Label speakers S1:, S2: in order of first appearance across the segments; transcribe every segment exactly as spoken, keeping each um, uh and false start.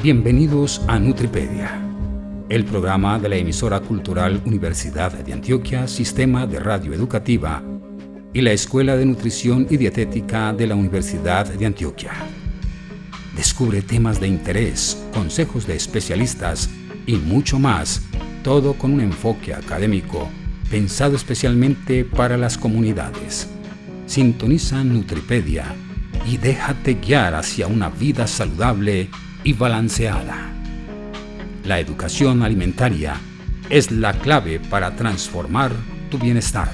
S1: Bienvenidos a Nutripedia, el programa de la emisora cultural Universidad de Antioquia, Sistema de Radio Educativa y la Escuela de Nutrición y Dietética de la Universidad de Antioquia. Descubre temas de interés, consejos de especialistas y mucho más, todo con un enfoque académico pensado especialmente para las comunidades. Sintoniza Nutripedia y déjate guiar hacia una vida saludable y balanceada. La educación alimentaria es la clave para transformar tu bienestar.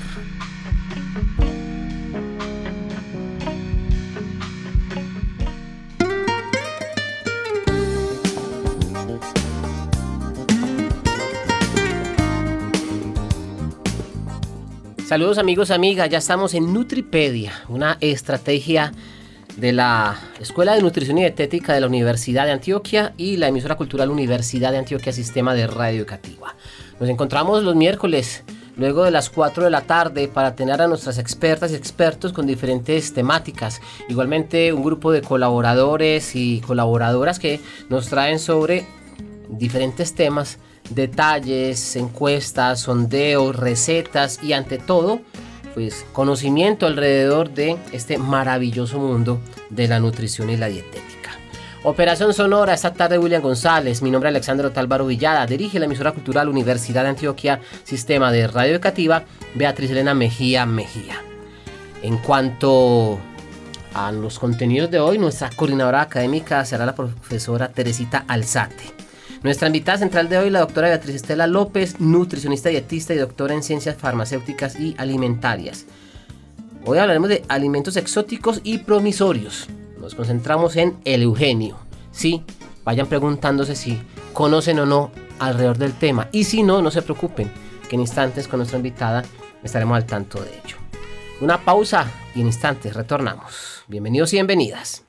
S2: Saludos amigos, amigas, ya estamos en Nutripedia, una estrategia de la Escuela de Nutrición y Dietética de la Universidad de Antioquia y la emisora cultural Universidad de Antioquia, Sistema de Radio Educativa. Nos encontramos los miércoles, luego de las cuatro de la tarde, para tener a nuestras expertas y expertos con diferentes temáticas. Igualmente un grupo de colaboradores y colaboradoras que nos traen sobre diferentes temas, detalles, encuestas, sondeos, recetas y ante todo, pues conocimiento alrededor de este maravilloso mundo de la nutrición y la dietética. Operación sonora esta tarde William González, mi nombre es Alexandro Tálvaro Villada, dirige la emisora cultural Universidad de Antioquia, Sistema de Radio Educativa, Beatriz Elena Mejía Mejía. En cuanto a los contenidos de hoy, nuestra coordinadora académica será la profesora Teresita Alzate. Nuestra invitada central de hoy, la doctora Beatriz Estela López, nutricionista, dietista y doctora en ciencias farmacéuticas y alimentarias. Hoy hablaremos de alimentos exóticos y promisorios. Nos concentramos en el eugenio. Sí, vayan preguntándose si conocen o no alrededor del tema. Y si no, no se preocupen, que en instantes con nuestra invitada estaremos al tanto de ello. Una pausa y en instantes retornamos. Bienvenidos y bienvenidas.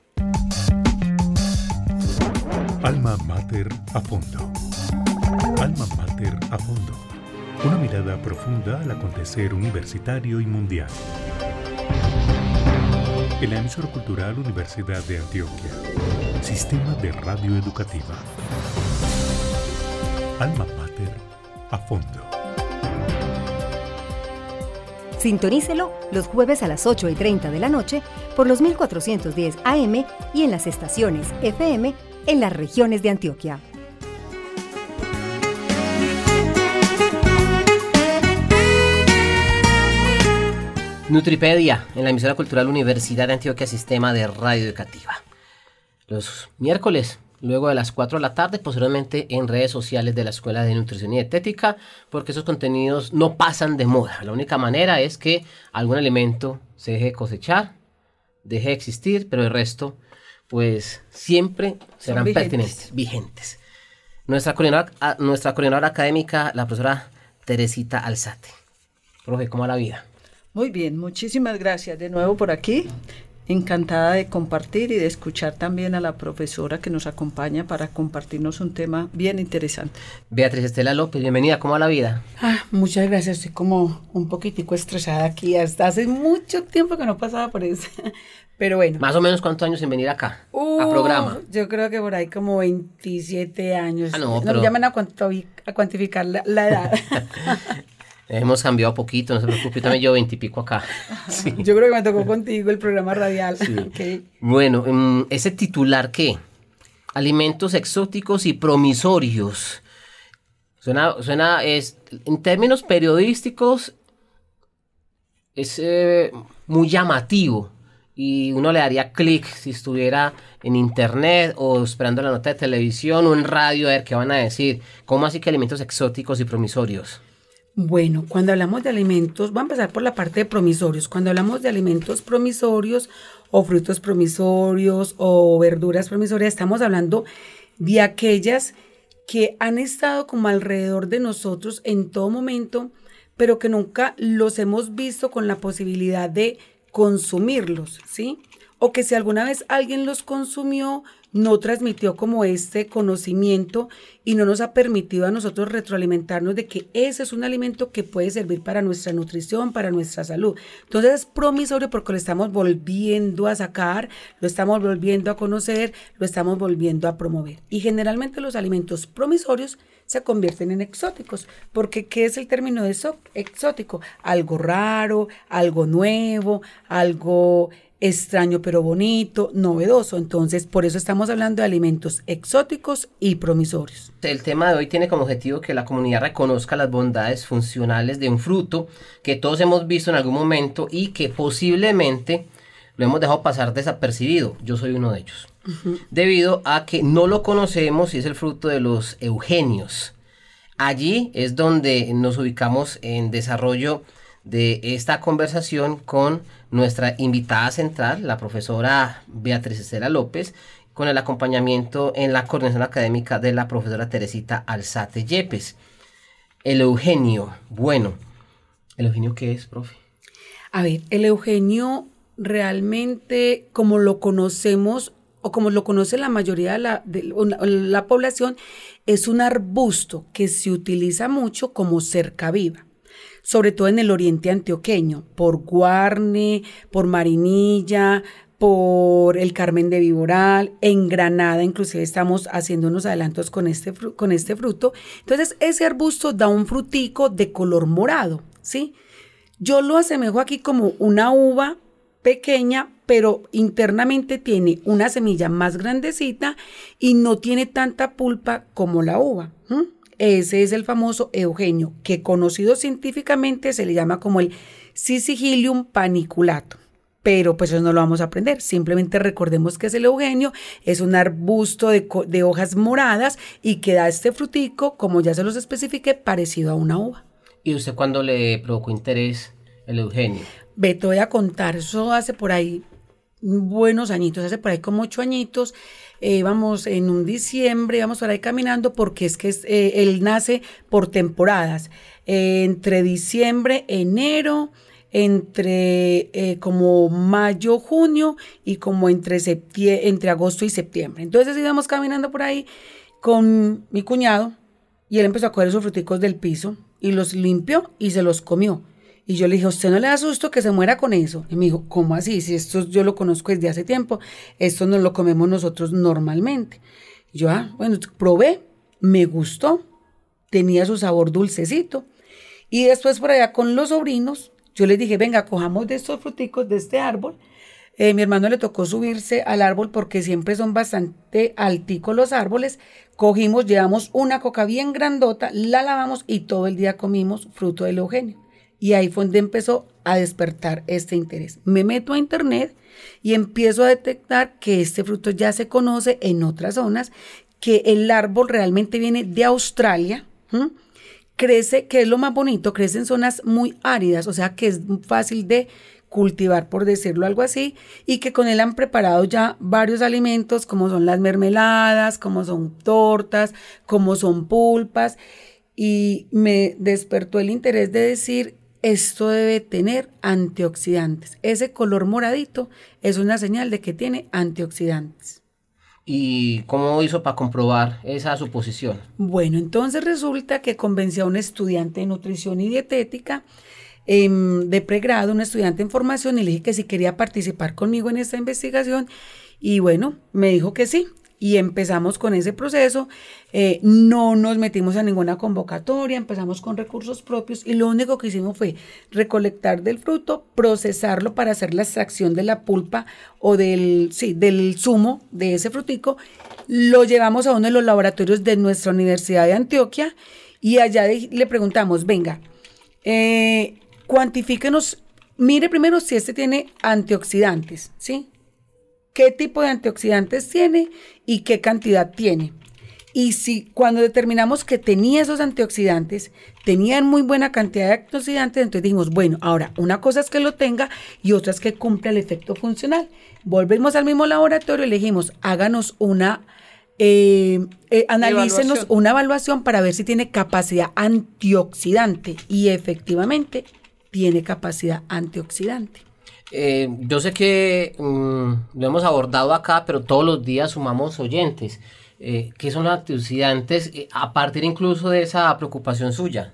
S3: Alma Mater a fondo. Alma Mater a fondo. Una mirada profunda al acontecer universitario y mundial. En la emisora cultural Universidad de Antioquia. Sistema de Radio Educativa. Alma Mater a fondo.
S4: Sintonícelo los jueves a las ocho y treinta de la noche por los mil cuatrocientos diez A M y en las estaciones F M en las regiones de Antioquia.
S2: Nutripedia, en la emisora cultural Universidad de Antioquia, Sistema de Radio Educativa. Los miércoles, luego de las cuatro de la tarde, posteriormente en redes sociales de la Escuela de Nutrición y Dietética, porque esos contenidos no pasan de moda. La única manera es que algún alimento se deje cosechar, deje de existir, pero el resto pues siempre serán vigentes. pertinentes, vigentes. Nuestra coordinadora, nuestra coordinadora académica, la profesora Teresita Alzate. Profe, ¿cómo va la vida?
S5: Muy bien, muchísimas gracias de nuevo por aquí. Encantada de compartir y de escuchar también a la profesora que nos acompaña para compartirnos un tema bien interesante.
S2: Beatriz Estela López, bienvenida, ¿cómo va la vida?
S6: Ah, muchas gracias, estoy como un poquitico estresada aquí, hasta hace mucho tiempo que no pasaba por eso, pero bueno.
S2: ¿Más o menos cuántos años sin venir acá,
S6: uh,
S2: a programa?
S6: Yo creo que por ahí como veintisiete años.
S2: Ah, no,
S6: no
S2: pero...
S6: me llaman a, cuantific- a cuantificar la, la edad.
S2: Hemos cambiado poquito, no se preocupe, también yo veintipico acá.
S6: Sí. Yo creo que me tocó contigo el programa radial. Sí. Okay.
S2: Bueno, um, ese titular, ¿qué? Alimentos exóticos y promisorios. Suena, suena, es, en términos periodísticos, es eh, muy llamativo. Y uno le daría clic si estuviera en internet o esperando la nota de televisión o en radio a ver qué van a decir. ¿Cómo así que alimentos exóticos y promisorios?
S6: Bueno, cuando hablamos de alimentos, voy a empezar por la parte de promisorios. Cuando hablamos de alimentos promisorios o frutos promisorios o verduras promisorias, estamos hablando de aquellas que han estado como alrededor de nosotros en todo momento, pero que nunca los hemos visto con la posibilidad de consumirlos, ¿sí? o que si alguna vez alguien los consumió, no transmitió como este conocimiento y no nos ha permitido a nosotros retroalimentarnos de que ese es un alimento que puede servir para nuestra nutrición, para nuestra salud. Entonces es promisorio porque lo estamos volviendo a sacar, lo estamos volviendo a conocer, lo estamos volviendo a promover. Y generalmente los alimentos promisorios se convierten en exóticos, porque ¿qué es el término de eso? Exótico? Algo raro, algo nuevo, algo extraño pero bonito, novedoso. Entonces, por eso estamos hablando de alimentos exóticos y promisorios.
S2: El tema de hoy tiene como objetivo que la comunidad reconozca las bondades funcionales de un fruto que todos hemos visto en algún momento y que posiblemente lo hemos dejado pasar desapercibido. Yo soy uno de ellos. Uh-huh. Debido a que no lo conocemos y es el fruto de los eugenios. Allí es donde nos ubicamos en desarrollo de esta conversación con nuestra invitada central, la profesora Beatriz Estela López, con el acompañamiento en la coordinación académica de la profesora Teresita Alzate Yepes. El eugenio, bueno, ¿el eugenio qué es, profe?
S6: A ver, el eugenio realmente, como lo conocemos, o como lo conoce la mayoría de la, de la población, es un arbusto que se utiliza mucho como cercaviva, sobre todo en el oriente antioqueño, por Guarne, por Marinilla, por el Carmen de Viboral, en Granada inclusive estamos haciendo unos adelantos con este, con este fruto. Entonces ese arbusto da un frutico de color morado, ¿sí? Yo lo asemejo aquí como una uva pequeña, pero internamente tiene una semilla más grandecita y no tiene tanta pulpa como la uva. ¿Mm? Ese es el famoso eugenio, que conocido científicamente se le llama como el Syzygium paniculatum. Pero pues eso no lo vamos a aprender, simplemente recordemos que es el eugenio, es un arbusto de, de hojas moradas y que da este frutico, como ya se los especifiqué, parecido a una uva.
S2: ¿Y usted cuándo le provocó interés el eugenio?
S6: Ve, te voy a contar, eso hace por ahí buenos añitos, hace por ahí como ocho añitos, eh, vamos en un diciembre, vamos por ahí caminando porque es que es, eh, él nace por temporadas, eh, entre diciembre, enero, entre eh, como mayo, junio y como entre, septie- entre agosto y septiembre. Entonces íbamos caminando por ahí con mi cuñado y él empezó a coger esos fruticos del piso y los limpió y se los comió. Y yo le dije, ¿a usted no le da susto que se muera con eso? Y me dijo, ¿cómo así? Si esto yo lo conozco desde hace tiempo, esto no lo comemos nosotros normalmente. Y yo, ah, bueno, probé, me gustó, tenía su sabor dulcecito. Y después por allá con los sobrinos, yo les dije, venga, cojamos de estos fruticos de este árbol. Eh, mi hermano le tocó subirse al árbol porque siempre son bastante alticos los árboles. Cogimos, llevamos una coca bien grandota, la lavamos y todo el día comimos fruto del eugenio. Y ahí fue donde empezó a despertar este interés. Me meto a internet y empiezo a detectar que este fruto ya se conoce en otras zonas, que el árbol realmente viene de Australia, ¿m? Crece, que es lo más bonito, crece en zonas muy áridas, o sea que es fácil de cultivar, por decirlo algo así, y que con él han preparado ya varios alimentos, como son las mermeladas, como son tortas, como son pulpas, y me despertó el interés de decir, esto debe tener antioxidantes. Ese color moradito es una señal de que tiene antioxidantes.
S2: ¿Y cómo hizo para comprobar esa suposición?
S6: Bueno, entonces resulta que convencí a un estudiante de nutrición y dietética eh, de pregrado, un estudiante en formación, y le dije que si quería participar conmigo en esta investigación. Y bueno, me dijo que sí. Y empezamos con ese proceso, eh, no nos metimos a ninguna convocatoria, empezamos con recursos propios y lo único que hicimos fue recolectar del fruto, procesarlo para hacer la extracción de la pulpa o del, sí, del zumo de ese frutico, lo llevamos a uno de los laboratorios de nuestra Universidad de Antioquia y allá de, le preguntamos, venga, eh, cuantifíquenos, mire primero si este tiene antioxidantes, ¿sí? ¿Qué tipo de antioxidantes tiene y qué cantidad tiene? Y si cuando determinamos que tenía esos antioxidantes, tenían muy buena cantidad de antioxidantes, entonces dijimos, bueno, ahora una cosa es que lo tenga y otra es que cumpla el efecto funcional. Volvemos al mismo laboratorio y le dijimos, háganos una, eh, eh, analícenos evaluación. una evaluación para ver si tiene capacidad antioxidante y efectivamente tiene capacidad antioxidante.
S2: Eh, yo sé que um, lo hemos abordado acá, pero todos los días sumamos oyentes. Eh, ¿Qué son los antioxidantes eh, a partir incluso de esa preocupación suya?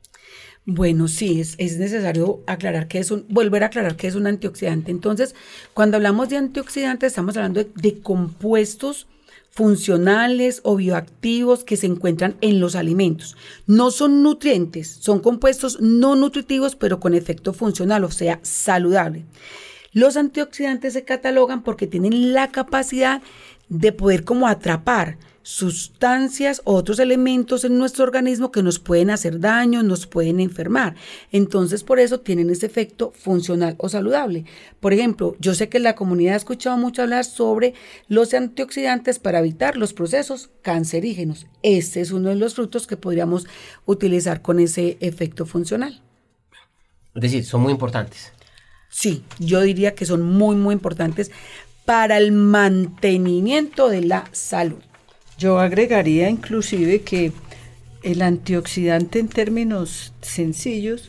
S6: Bueno, sí, es, es necesario aclarar que es un, volver a aclarar que es un antioxidante. Entonces, cuando hablamos de antioxidantes, estamos hablando de, de compuestos funcionales o bioactivos que se encuentran en los alimentos. No son nutrientes, son compuestos no nutritivos, pero con efecto funcional, o sea, saludable. Los antioxidantes se catalogan porque tienen la capacidad de poder como atrapar sustancias o otros elementos en nuestro organismo que nos pueden hacer daño, nos pueden enfermar. Entonces, por eso tienen ese efecto funcional o saludable. Por ejemplo, yo sé que la comunidad ha escuchado mucho hablar sobre los antioxidantes para evitar los procesos cancerígenos. Este es uno de los frutos que podríamos utilizar con ese efecto funcional.
S2: Es decir, son muy importantes.
S6: Sí, yo diría que son muy, muy importantes para el mantenimiento de la salud.
S5: Yo agregaría inclusive que el antioxidante en términos sencillos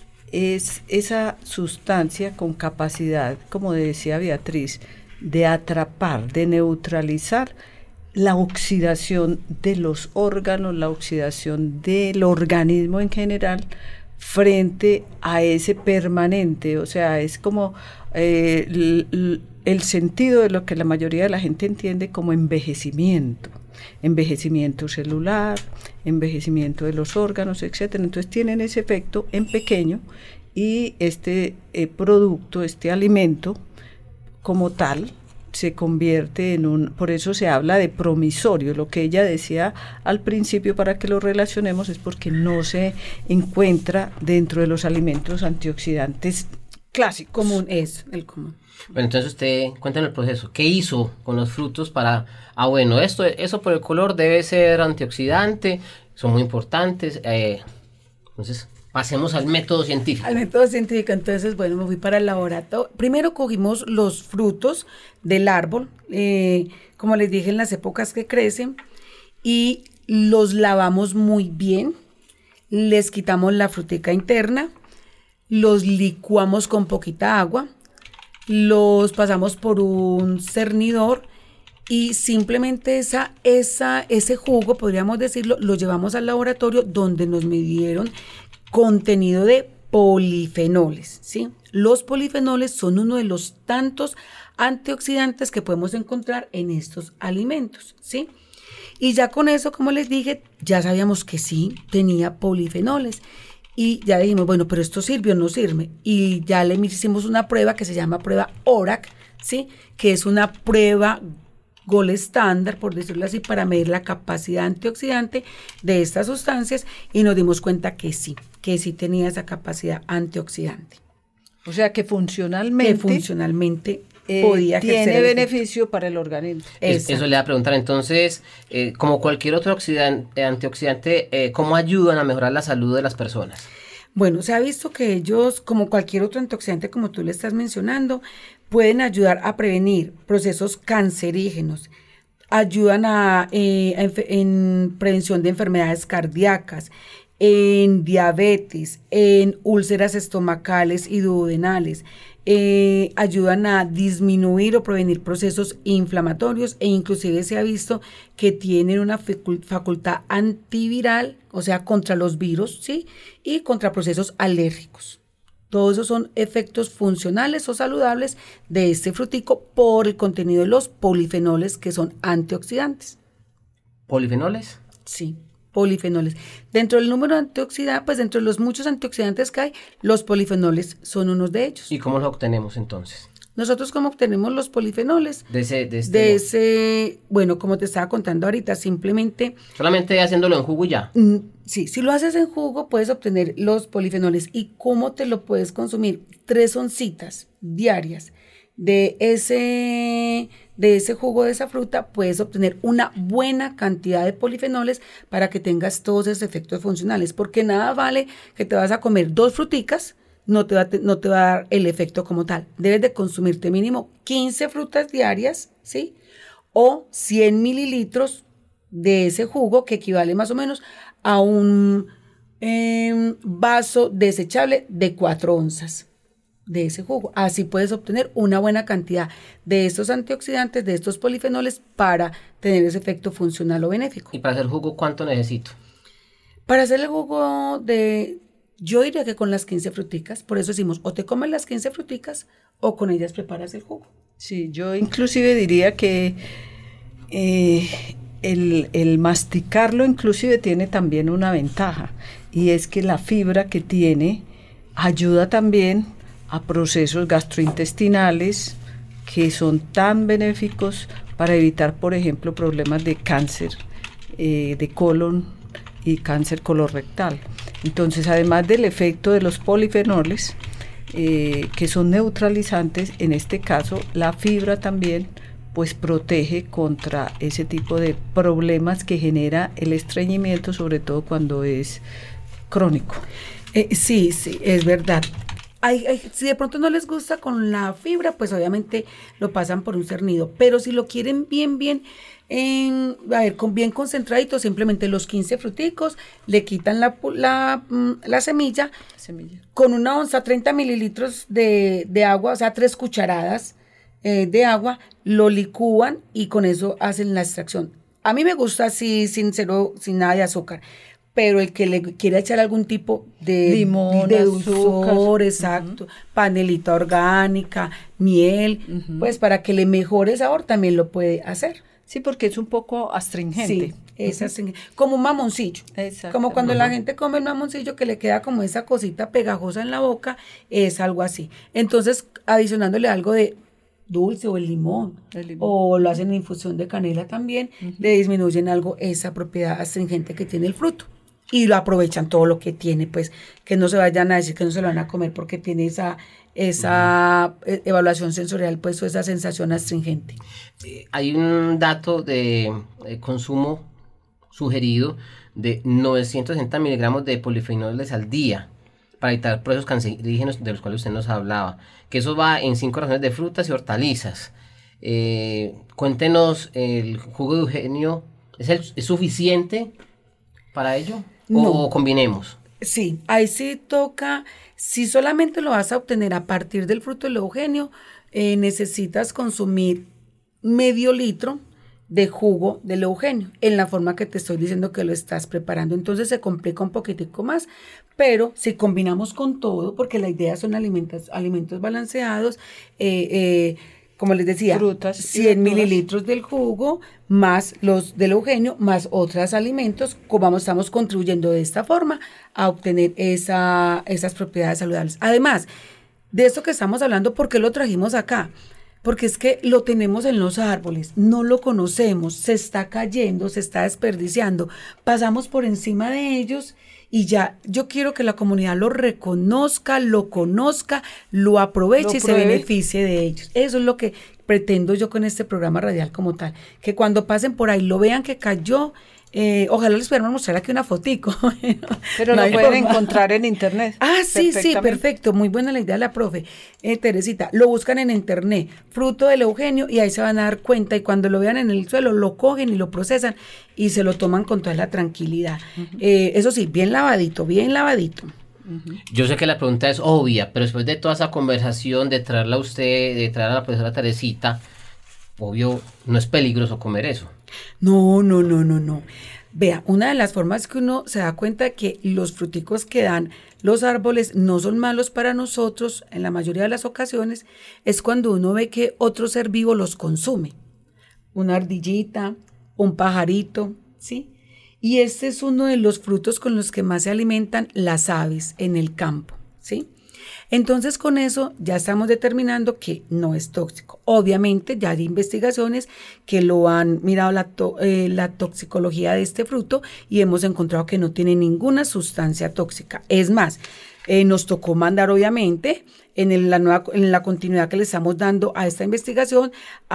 S5: es esa sustancia con capacidad, como decía Beatriz, de atrapar, de neutralizar la oxidación de los órganos, la oxidación del organismo en general frente a ese permanente, o sea, es como eh, el, el sentido de lo que la mayoría de la gente entiende como envejecimiento. Envejecimiento celular, envejecimiento de los órganos, etcétera. Entonces tienen ese efecto en pequeño y este eh, producto, este alimento como tal se convierte en un, por eso se habla de promisorio. Lo que ella decía al principio para que lo relacionemos es porque no se encuentra dentro de los alimentos antioxidantes clásicos.
S6: Común es el común.
S2: Bueno, entonces usted cuéntanos el proceso. ¿Qué hizo con los frutos para, ah bueno, esto, eso por el color debe ser antioxidante, son muy importantes. Eh, entonces, pasemos al método científico.
S6: Al método científico, entonces, bueno, me fui para el laboratorio. Primero cogimos los frutos del árbol, eh, como les dije, en las épocas que crecen, y los lavamos muy bien, les quitamos la frutica interna, los licuamos con poquita agua, los pasamos por un cernidor y simplemente esa, esa, ese jugo, podríamos decirlo, lo llevamos al laboratorio donde nos midieron contenido de polifenoles, ¿sí? Los polifenoles son uno de los tantos antioxidantes que podemos encontrar en estos alimentos, ¿sí? Y ya con eso, como les dije, ya sabíamos que sí tenía polifenoles. Y ya dijimos, bueno, pero esto sirve o no sirve. Y ya le hicimos una prueba que se llama prueba O R A C, ¿sí? Que es una prueba gold estándar, por decirlo así, para medir la capacidad antioxidante de estas sustancias. Y nos dimos cuenta que sí, que sí tenía esa capacidad antioxidante.
S5: O sea, que funcionalmente...
S6: Que funcionalmente
S5: eh,
S6: podía ejercer
S5: tiene
S6: el
S5: beneficio efecto para el organismo.
S2: Es, eso le voy a preguntar, entonces, eh, como cualquier otro oxidante, antioxidante, eh, ¿cómo ayudan a mejorar la salud de las personas?
S6: Bueno, se ha visto que ellos, como cualquier otro antioxidante, como tú le estás mencionando, pueden ayudar a prevenir procesos cancerígenos, ayudan a, eh, a en prevención de enfermedades cardíacas, en diabetes, en úlceras estomacales y duodenales, eh, ayudan a disminuir o prevenir procesos inflamatorios e inclusive se ha visto que tienen una facultad antiviral, o sea, contra los virus, ¿sí? Y contra procesos alérgicos. Todos esos son efectos funcionales o saludables de este frutico por el contenido de los polifenoles que son antioxidantes.
S2: ¿Polifenoles?
S6: Sí. Polifenoles. Dentro del número de antioxidantes, pues dentro de los muchos antioxidantes que hay, los polifenoles son unos de ellos.
S2: ¿Y cómo los obtenemos entonces?
S6: Nosotros, ¿cómo obtenemos los polifenoles?
S2: De ese, de este
S6: de ese, bueno, como te estaba contando ahorita, simplemente...
S2: Solamente haciéndolo en jugo y ya.
S6: Mm, sí, si lo haces en jugo, puedes obtener los polifenoles. ¿Y cómo te lo puedes consumir? Tres oncitas diarias de ese, de ese jugo de esa fruta, puedes obtener una buena cantidad de polifenoles para que tengas todos esos efectos funcionales, porque nada vale que te vas a comer dos fruticas, no te va a, no te va a dar el efecto como tal. Debes de consumirte mínimo quince frutas diarias, ¿sí? O cien mililitros de ese jugo, que equivale más o menos a un eh, vaso desechable de cuatro onzas. de ese jugo. Así puedes obtener una buena cantidad de estos antioxidantes, de estos polifenoles para tener ese efecto funcional o benéfico.
S2: ¿Y para hacer jugo cuánto necesito?
S6: Para hacer el jugo de, yo diría que con las quince fruticas, por eso decimos, o te comes las quince fruticas o con ellas preparas el jugo.
S5: Sí, yo inclusive diría que eh, el, el masticarlo inclusive tiene también una ventaja, y es que la fibra que tiene ayuda también a procesos gastrointestinales que son tan benéficos para evitar, por ejemplo, problemas de cáncer eh, de colon y cáncer colorectal. Entonces, además del efecto de los polifenoles, eh, que son neutralizantes, en este caso, la fibra también pues protege contra ese tipo de problemas que genera el estreñimiento, sobre todo cuando es crónico.
S6: Eh, sí, sí, es verdad. Hay, hay, si de pronto no les gusta con la fibra, pues obviamente lo pasan por un cernido, pero si lo quieren bien, bien, en, a ver, con bien concentradito, simplemente los quince fruticos, le quitan la, la, la semilla,
S5: semilla,
S6: con una onza, treinta mililitros de, de agua, o sea, tres cucharadas eh, de agua, lo licúan y con eso hacen la extracción. A mí me gusta así, sin cero, sin nada de azúcar. Pero el que le quiera echar algún tipo de
S5: limón,
S6: de dulzor,
S5: azúcar,
S6: exacto, uh-huh. panelita orgánica, miel, uh-huh. pues para que le mejore el sabor también lo puede hacer.
S5: Sí, porque es un poco astringente.
S6: Sí, es uh-huh. astringente. Como un mamoncillo. Como cuando uh-huh. la gente come el mamoncillo que le queda como esa cosita pegajosa en la boca, es algo así. Entonces, adicionándole algo de dulce o el limón, el limón. O lo hacen en infusión de canela también, uh-huh. le disminuyen algo esa propiedad astringente que tiene el fruto. Y lo aprovechan todo lo que tiene, pues, que no se vayan a decir que no se lo van a comer porque tiene esa, esa uh-huh. evaluación sensorial, pues, o esa sensación astringente.
S2: Eh, hay un dato de, de consumo sugerido de novecientos sesenta miligramos de polifenoles al día para evitar procesos cancerígenos de los cuales usted nos hablaba, que eso va en cinco raciones de frutas y hortalizas. Eh, cuéntenos, ¿el jugo de Eugenio es, el, es suficiente para ello?
S6: No.
S2: ¿O combinemos?
S6: Sí, ahí sí toca, si solamente lo vas a obtener a partir del fruto del Eugenio, eh, necesitas consumir medio litro de jugo del Eugenio, en la forma que te estoy diciendo que lo estás preparando. Entonces se complica un poquitico más, pero si combinamos con todo, porque la idea son alimentos, alimentos balanceados, eh, eh, como les decía,
S5: frutas,
S6: cien mililitros del jugo, más los del Eugenio, más otros alimentos, como estamos contribuyendo de esta forma a obtener esa, esas propiedades saludables. Además, de esto que estamos hablando, ¿por qué lo trajimos acá? Porque es que lo tenemos en los árboles, no lo conocemos, se está cayendo, se está desperdiciando, pasamos por encima de ellos y ya, yo quiero que la comunidad lo reconozca, lo conozca, lo aproveche lo y pruebe. Se beneficie de ellos. Eso es lo que pretendo yo con este programa radial como tal, que cuando pasen por ahí lo vean que cayó. Eh, ojalá les pudiéramos mostrar aquí una fotico.
S5: Pero no lo pueden forma. encontrar en internet.
S6: Ah, sí, sí, perfecto. Muy buena la idea de la profe. Eh, Teresita, lo buscan en internet, fruto del Eugenio, y ahí se van a dar cuenta. Y cuando lo vean en el suelo, lo cogen y lo procesan y se lo toman con toda la tranquilidad. Uh-huh. Eh, eso sí, bien lavadito, bien lavadito.
S2: Uh-huh. Yo sé que la pregunta es obvia, pero después de toda esa conversación, de traerla a usted, de traer a la profesora Teresita, obvio, no es peligroso comer eso.
S6: No, no, no, no, no. Vea, una de las formas que uno se da cuenta que los fruticos que dan los árboles no son malos para nosotros, en la mayoría de las ocasiones, es cuando uno ve que otro ser vivo los consume. Una ardillita, un pajarito, ¿sí? Y este es uno de los frutos con los que más se alimentan las aves en el campo, ¿sí? Entonces con eso ya estamos determinando que no es tóxico. Obviamente ya hay investigaciones que lo han mirado la, to, eh, la toxicología de este fruto y hemos encontrado que no tiene ninguna sustancia tóxica. Es más, eh, nos tocó mandar obviamente en, el, la nueva, en la continuidad que le estamos dando a esta investigación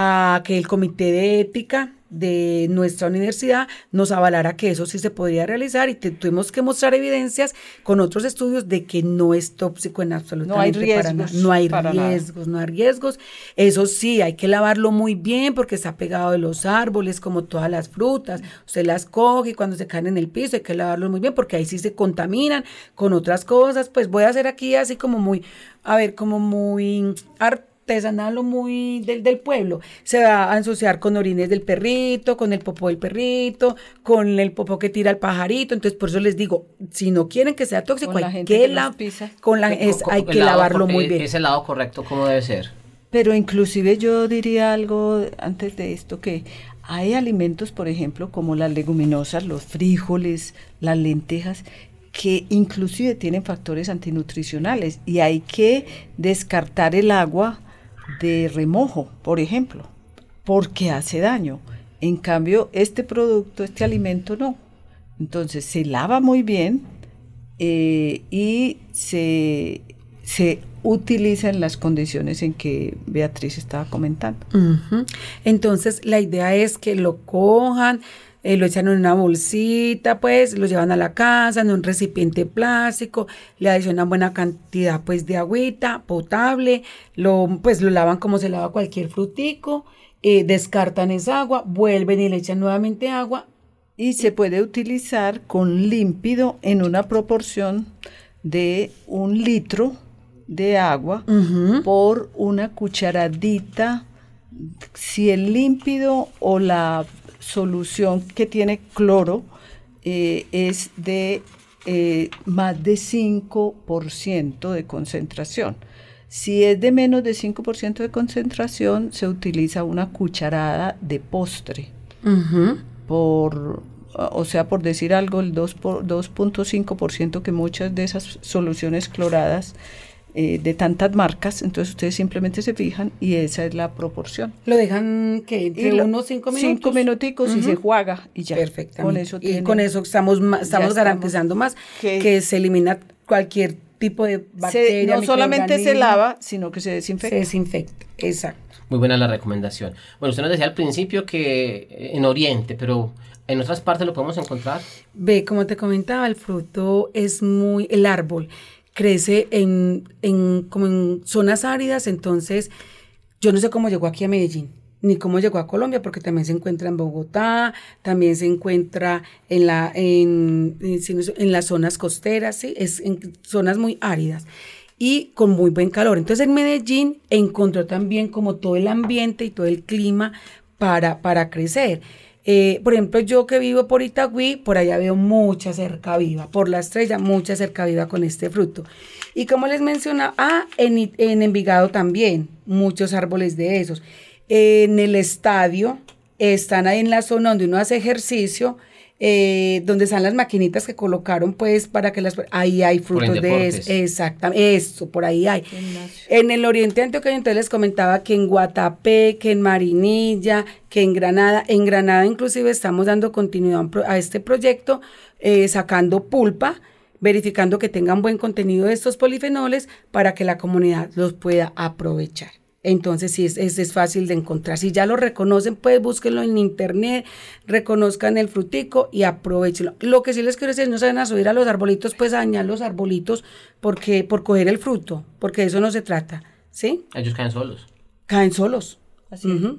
S6: a que el comité de ética de nuestra universidad nos avalara que eso sí se podría realizar y te, tuvimos que mostrar evidencias con otros estudios de que no es tóxico en absolutamente
S5: no hay riesgos,
S6: para nada. No hay riesgos, nada. no hay riesgos. Eso sí, hay que lavarlo muy bien porque está pegado de los árboles como todas las frutas. Usted las coge y cuando se caen en el piso hay que lavarlo muy bien porque ahí sí se contaminan con otras cosas. Pues voy a hacer aquí así como muy, a ver, como muy artesanal o muy del, del pueblo. Se va a asociar con orines del perrito, con el popó del perrito, con el popó que tira el pajarito. Entonces, por eso les digo, si no quieren que sea tóxico,
S5: Con la
S6: hay
S5: gente
S6: que,
S5: que
S6: la,
S5: los pisa.
S6: con la, es, hay que lavarlo muy bien.
S2: Es el lado correcto, ¿cómo debe ser?
S5: Pero inclusive yo diría algo antes de esto, que hay alimentos, por ejemplo, como las leguminosas, los frijoles, las lentejas, que inclusive tienen factores antinutricionales y hay que descartar el agua de remojo, por ejemplo, porque hace daño. En cambio, este producto, este alimento no. Entonces se lava muy bien eh, y se, se utiliza en las condiciones en que Beatriz estaba comentando.
S6: Uh-huh. Entonces la idea es que lo cojan, eh, lo echan en una bolsita, pues lo llevan a la casa en un recipiente plástico, le adicionan buena cantidad pues de agüita potable, lo pues lo lavan como se lava cualquier frutico, eh, descartan esa agua, vuelven y le echan nuevamente agua.
S5: Y se puede utilizar con límpido en una proporción de un litro de agua uh-huh. por una cucharadita, si el límpido o la solución que tiene cloro eh, es de eh, más de cinco por ciento de concentración. Si es de menos de cinco por ciento de concentración, se utiliza una cucharada de postre. Uh-huh. Por, o sea, por decir algo, el dos punto cinco por ciento que muchas de esas soluciones cloradas eh, de tantas marcas, entonces ustedes simplemente se fijan y esa es la proporción.
S6: ¿Lo dejan que entre unos cinco minutos?
S5: Cinco minuticos uh-huh. y se juega y ya.
S6: Perfectamente.
S5: Con eso
S6: y
S5: tiene,
S6: con eso estamos, ma- estamos garantizando estamos, más que, que se elimina cualquier tipo de bacteria.
S5: Se, no solamente se lava, sino que se desinfecta.
S6: Se desinfecta, exacto.
S2: Muy buena la recomendación. Bueno, usted nos decía al principio que en Oriente, pero ¿en otras partes lo podemos encontrar?
S6: Ve, como te comentaba, el fruto es muy, el árbol crece en, en, como en zonas áridas, entonces yo no sé cómo llegó aquí a Medellín, ni cómo llegó a Colombia, porque también se encuentra en Bogotá, también se encuentra en, la, en, en, en las zonas costeras, ¿sí? Es en zonas muy áridas y con muy buen calor. Entonces en Medellín encontró también como todo el ambiente y todo el clima para, para crecer. Eh, por ejemplo, yo que vivo por Itagüí, por allá veo mucha cerca viva, por La Estrella, mucha cerca viva con este fruto. Y como les mencionaba, ah, en, en Envigado también, muchos árboles de esos. En el estadio, están ahí en la zona donde uno hace ejercicio, eh, donde están las maquinitas que colocaron pues para que las... Ahí hay frutos de eso, exactamente, eso, por ahí hay. En el oriente antioqueño, entonces les comentaba que en Guatapé, que en Marinilla, que en Granada, en Granada inclusive estamos dando continuidad a este proyecto, eh, sacando pulpa, verificando que tengan buen contenido de estos polifenoles para que la comunidad los pueda aprovechar. Entonces sí, es, es, es fácil de encontrar. Si ya lo reconocen, pues búsquenlo en internet, reconozcan el frutico y aprovechenlo. Lo que sí les quiero decir, no se van a subir a los arbolitos, pues a dañar los arbolitos porque, por coger el fruto, porque de eso no se trata, ¿sí?
S2: Ellos caen solos.
S6: Caen solos.
S5: Así.
S6: Uh-huh.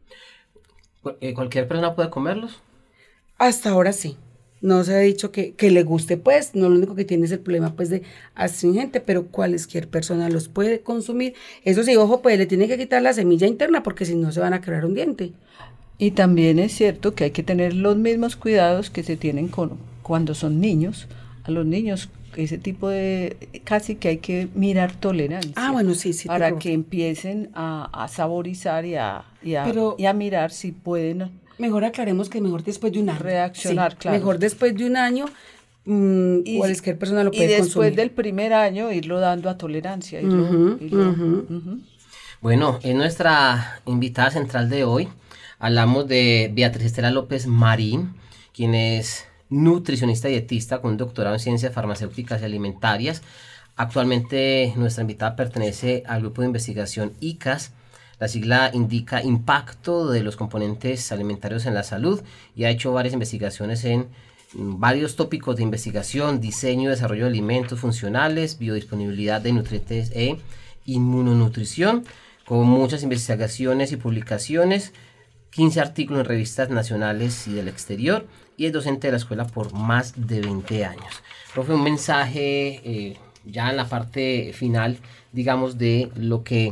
S2: ¿Cualquier persona puede comerlos?
S6: Hasta ahora sí. No se ha dicho que, que le guste, pues, no lo único que tiene es el problema, pues, de astringente, pero cualquier persona los puede consumir. Eso sí, ojo, pues, le tiene que quitar la semilla interna, porque si no se van a quebrar un diente.
S5: Y también es cierto que hay que tener los mismos cuidados que se tienen con, cuando son niños. A los niños, ese tipo de, casi que hay que mirar tolerancia.
S6: Ah, bueno, sí, sí.
S5: Para que empiecen a, a saborizar y a, y, a,
S6: pero,
S5: y a mirar si pueden...
S6: Mejor aclaremos que mejor después de un año.
S5: Reaccionar,
S6: sí,
S5: claro.
S6: Mejor después de un año, mmm, y, cualquier persona lo puede
S5: consumir. Y después
S6: consumir.
S5: del primer año, irlo dando a tolerancia. Irlo,
S6: uh-huh,
S5: irlo,
S6: uh-huh.
S5: Uh-huh.
S2: Bueno, es nuestra invitada central de hoy. Hablamos de Beatriz Estela López Marín, quien es nutricionista y dietista con un doctorado en ciencias farmacéuticas y alimentarias. Actualmente nuestra invitada pertenece al grupo de investigación I C A S. La sigla indica Impacto de los Componentes Alimentarios en la Salud y ha hecho varias investigaciones en varios tópicos de investigación: diseño y desarrollo de alimentos funcionales, biodisponibilidad de nutrientes e inmunonutrición, con muchas investigaciones y publicaciones, quince artículos en revistas nacionales y del exterior, y es docente de la escuela por más de veinte años. Profe, un mensaje eh, ya en la parte final, digamos, de lo que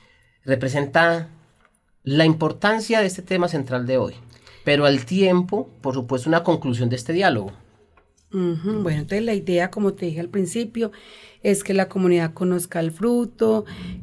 S2: representa la importancia de este tema central de hoy, pero al tiempo, por supuesto, una conclusión de este diálogo.
S6: Uh-huh. Bueno, entonces la idea, como te dije al principio, es que la comunidad conozca el fruto,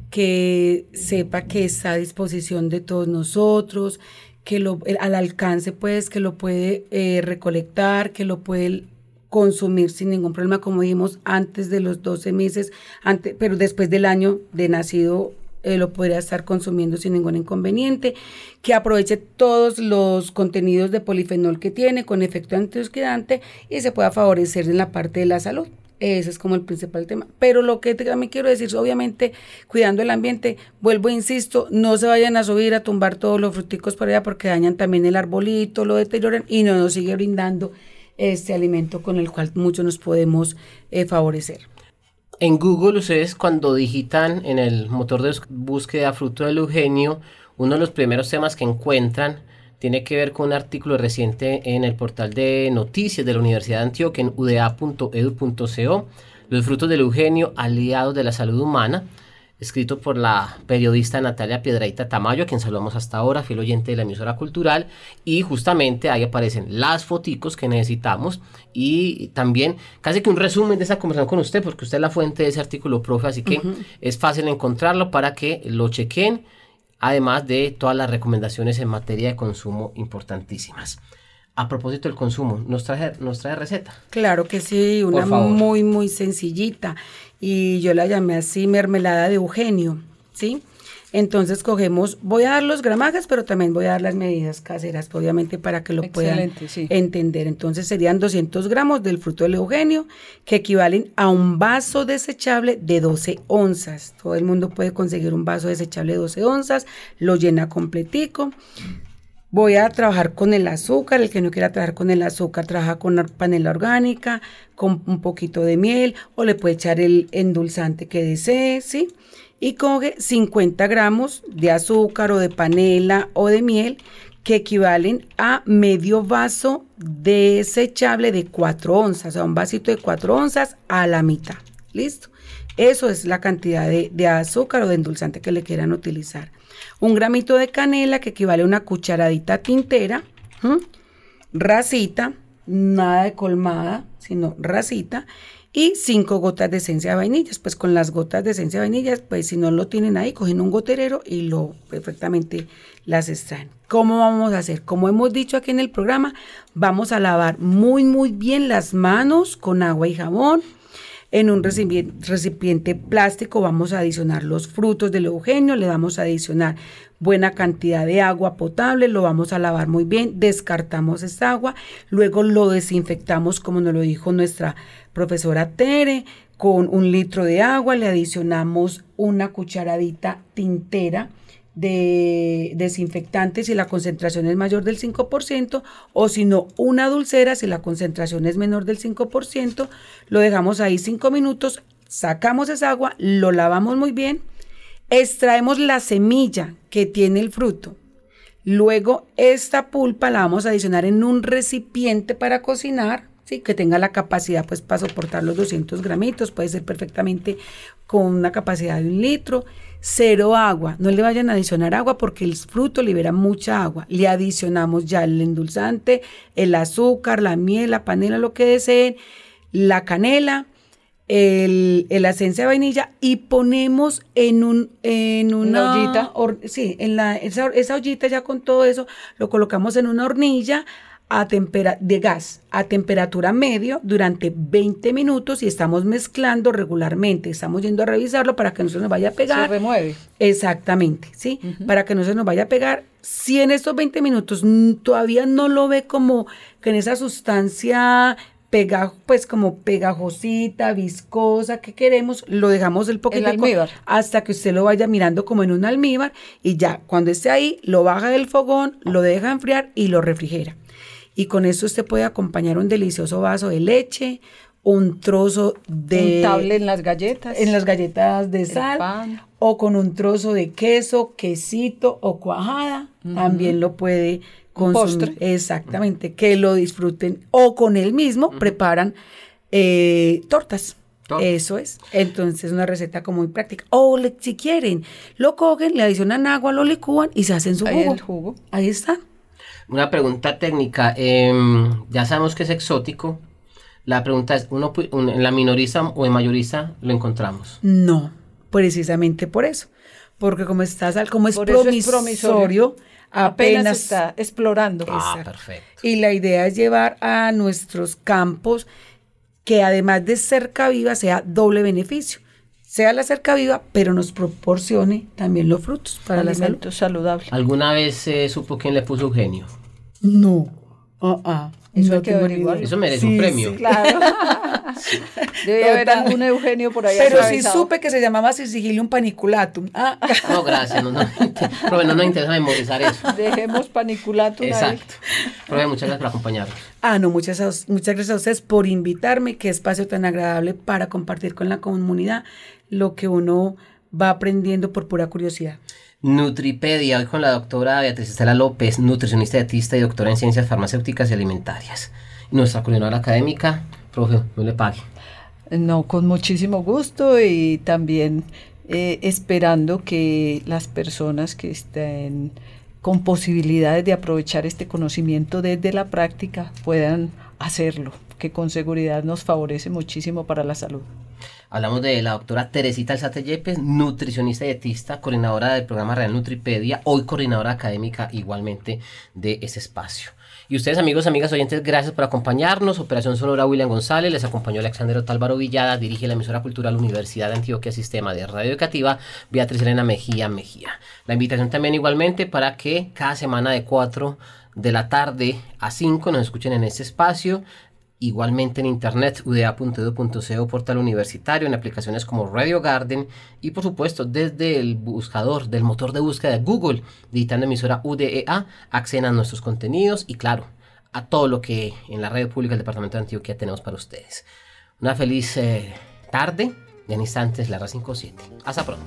S6: que sepa que está a disposición de todos nosotros, que lo, al alcance, pues, que lo puede eh, recolectar, que lo puede consumir sin ningún problema, como dijimos, antes de los doce meses, antes, pero después del año de nacido eh, lo podría estar consumiendo sin ningún inconveniente, que aproveche todos los contenidos de polifenol que tiene con efecto antioxidante y se pueda favorecer en la parte de la salud. Ese es como el principal tema. Pero lo que también quiero decir, obviamente, cuidando el ambiente, vuelvo e insisto, no se vayan a subir a tumbar todos los fruticos por allá porque dañan también el arbolito, lo deterioran y no nos sigue brindando este alimento con el cual muchos nos podemos eh, favorecer.
S2: En Google, ustedes cuando digitan en el motor de búsqueda fruto del eugenio, uno de los primeros temas que encuentran tiene que ver con un artículo reciente en el portal de noticias de la Universidad de Antioquia en u d a punto e d u punto co, los frutos del eugenio, aliados de la salud humana, escrito por la periodista Natalia Piedrahita Tamayo, a quien saludamos hasta ahora, fiel oyente de la emisora cultural, y justamente ahí aparecen las foticos que necesitamos y también casi que un resumen de esa conversación con usted, porque usted es la fuente de ese artículo, profe, así que uh-huh. es fácil encontrarlo para que lo chequen, además de todas las recomendaciones en materia de consumo importantísimas. A propósito del consumo, ¿nos trae, nos trae receta?
S6: Claro que sí, una muy, muy sencillita. Y yo la llamé así mermelada de eugenio, ¿sí? Entonces cogemos, voy a dar los gramajes, pero también voy a dar las medidas caseras, obviamente para que lo Excelente, puedan sí. entender. Entonces serían doscientos gramos del fruto del eugenio, que equivalen a un vaso desechable de doce onzas. Todo el mundo puede conseguir un vaso desechable de doce onzas, lo llena completico. Voy a trabajar con el azúcar, el que no quiera trabajar con el azúcar, trabaja con panela orgánica, con un poquito de miel, o le puede echar el endulzante que desee, ¿sí? Y coge cincuenta gramos de azúcar o de panela o de miel, que equivalen a medio vaso desechable de cuatro onzas, o sea, un vasito de cuatro onzas a la mitad, ¿listo? Eso es la cantidad de, de azúcar o de endulzante que le quieran utilizar. Un gramito de canela que equivale a una cucharadita tintera, ¿sí? Rasita, nada de colmada, sino rasita, y cinco gotas de esencia de vainilla. Pues con las gotas de esencia de vainilla, pues si no lo tienen ahí, cogen un goterero y lo perfectamente las extraen. ¿Cómo vamos a hacer? Como hemos dicho aquí en el programa, vamos a lavar muy muy bien las manos con agua y jabón. En un recipiente, recipiente plástico vamos a adicionar los frutos del eugenio, le vamos a adicionar buena cantidad de agua potable, lo vamos a lavar muy bien, descartamos esta agua, luego lo desinfectamos como nos lo dijo nuestra profesora Tere, con un litro de agua, le adicionamos una cucharadita tintera de desinfectante si la concentración es mayor del cinco por ciento, o si no, una dulcera si la concentración es menor del cinco por ciento, lo dejamos ahí cinco minutos, sacamos esa agua, lo lavamos muy bien, extraemos la semilla que tiene el fruto, luego esta pulpa la vamos a adicionar en un recipiente para cocinar, ¿sí? Que tenga la capacidad pues para soportar los doscientos gramitos, puede ser perfectamente con una capacidad de un litro, cero agua, no le vayan a adicionar agua porque el fruto libera mucha agua, le adicionamos ya el endulzante, el azúcar, la miel, la panela, lo que deseen, la canela, el, el esencia de vainilla y ponemos en un en una,
S5: una ollita,
S6: or, sí, en la esa, esa ollita ya con todo eso lo colocamos en una hornilla a tempera, de gas a temperatura medio durante veinte minutos y estamos mezclando regularmente, estamos yendo a revisarlo para que no se nos vaya a pegar.
S5: Se remueve.
S6: Exactamente, ¿sí? Uh-huh. Para que no se nos vaya a pegar. Si en estos veinte minutos todavía no lo ve como que en esa sustancia pega, pues como pegajosita, viscosa que queremos, lo dejamos el poquito hasta que usted lo vaya mirando como en un almíbar y ya cuando esté ahí lo baja del fogón, lo deja enfriar y lo refrigera. Y con eso usted puede acompañar un delicioso vaso de leche, un trozo de...
S5: untable en las galletas.
S6: En las galletas de sal.
S5: Pan.
S6: O con un trozo de queso, quesito o cuajada. Uh-huh. También lo puede consumir. Postre. Exactamente, que lo disfruten. O con él mismo uh-huh. preparan eh, tortas.
S2: Todo.
S6: Eso es. Entonces, una receta como muy práctica. O le, si quieren, lo cogen, le adicionan agua, lo licúan y se hacen su
S5: Ahí
S6: jugo.
S5: el jugo.
S6: Ahí está.
S2: Una pregunta técnica. eh, ya sabemos que es exótico. La pregunta es, ¿uno pu- un- ¿en la minorista o en mayorista lo encontramos?
S6: No, precisamente por eso. Porque como estás, al- como es
S5: Por eso es
S6: promisorio,
S5: promisorio. Apenas,
S6: apenas
S5: está explorando.
S2: Ah,
S6: Exacto.
S2: perfecto.
S6: Y la idea es llevar a nuestros campos que además de cerca viva sea doble beneficio. Sea la cerca viva, pero nos proporcione también los frutos para la salud.
S5: Alimentos saludables.
S2: ¿Alguna vez se supo quién le puso Eugenio?
S6: No. Ah, ah.
S5: Eso
S6: no
S5: hay que
S6: tengo ni
S5: averiguarlo.
S6: idea.
S2: Eso merece
S6: Sí,
S2: un premio.
S6: sí.
S5: Claro. Debe haber
S6: Total.
S5: algún Eugenio por ahí.
S6: Pero sí
S5: atravesado.
S6: supe que se llamaba Sigilium paniculatum. Ah.
S2: No, gracias. No, no, profe, no nos interesa memorizar eso.
S5: Dejemos paniculatum ahí.
S2: Exacto. Profe, muchas gracias por acompañarnos.
S6: Ah, no, muchas, muchas gracias a ustedes por invitarme. Qué espacio tan agradable para compartir con la comunidad lo que uno va aprendiendo por pura curiosidad.
S2: Nutripedia, hoy con la doctora Beatriz Estela López, nutricionista dietista y doctora en ciencias farmacéuticas y alimentarias. Y nuestra coordinadora académica, profe, no le pague.
S5: No, con muchísimo gusto y también eh, esperando que las personas que estén con posibilidades de aprovechar este conocimiento desde la práctica puedan hacerlo, que con seguridad nos favorece muchísimo para la salud.
S2: Hablamos de la doctora Teresita Alzate Yepes, nutricionista y dietista, coordinadora del programa Real Nutripedia, hoy coordinadora académica igualmente de ese espacio. Y ustedes, amigos, amigas, oyentes, gracias por acompañarnos. Operación Sonora, William González, les acompañó Alexander Otálvaro Villada, dirige la emisora cultural Universidad de Antioquia, Sistema de Radio Educativa, Beatriz Elena Mejía Mejía. La invitación también igualmente para que cada semana de cuatro de la tarde a cinco nos escuchen en este espacio. Igualmente en internet, u d a punto e d u punto c o, portal universitario, en aplicaciones como Radio Garden y por supuesto desde el buscador del motor de búsqueda de Google, digitando emisora U D E A, acceden a nuestros contenidos y claro, a todo lo que en la radio pública del departamento de Antioquia tenemos para ustedes. Una feliz eh, tarde, y en instantes la R A cincuenta y siete. Hasta pronto.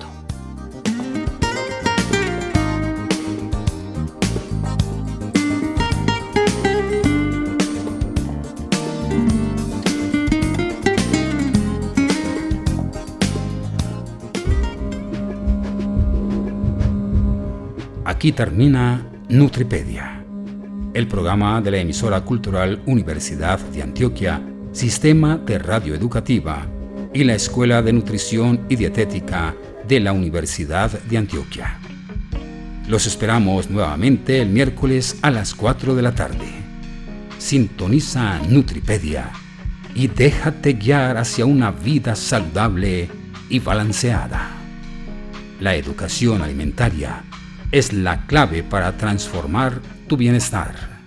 S1: Aquí termina Nutripedia, el programa de la emisora cultural Universidad de Antioquia, Sistema de Radio Educativa y la Escuela de Nutrición y Dietética de la Universidad de Antioquia. Los esperamos nuevamente el miércoles a las cuatro de la tarde. Sintoniza Nutripedia y déjate guiar hacia una vida saludable y balanceada. La educación alimentaria es la clave para transformar tu bienestar.